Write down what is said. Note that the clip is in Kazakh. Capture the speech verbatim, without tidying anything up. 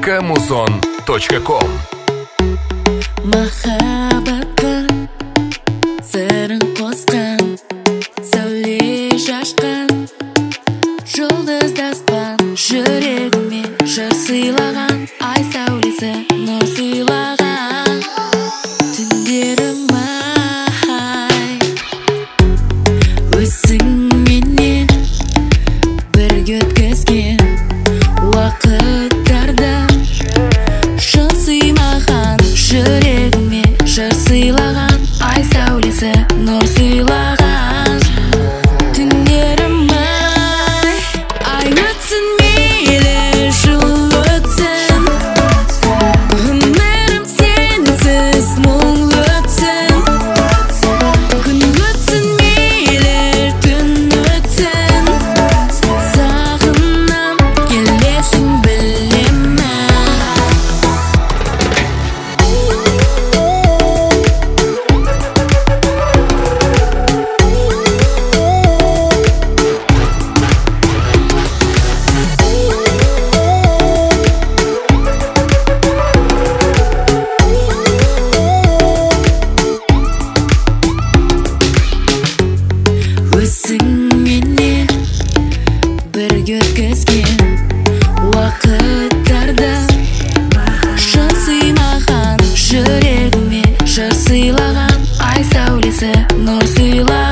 точка музон точка ком. Махаббатқа сырын қосқан, сәуле шашқан, жұлдызды аспан, жүрегіме жыр сыйлаған, ай сәулесі нұр сыйлаған. Түндерім ай, өзіңменен бірге өткізген уақыттарда шын сыймаған, жүрегіме жыр сыйлаған, ай сәулесі нұр сыйлаған. Түндерім ай, ай өтсін мейлі жыл өтсін, өмірім сенсіз мұңлы өтсін. Күн өтсін мейлі түн өтсін, сағынам келесің білемін. Өзіңменен бірге өткізген уақыттарда шын сыймаған, жүрегіме жыр сыйлаған, ай сәулесі нұр сыйлаған.